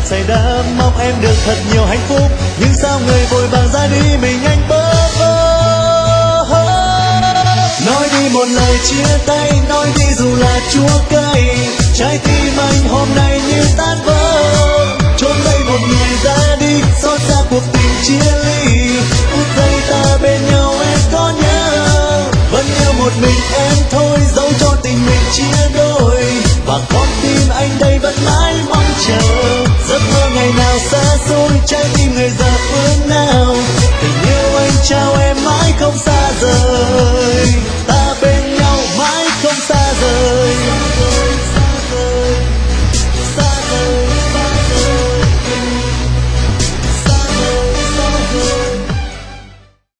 say đắm mong em được thật nhiều hạnh phúc, nhưng sao người vội vàng ra đi mình anh bơ vơ. Nói đi một lời chia tay, nói đi dù là chúa cay, trái tim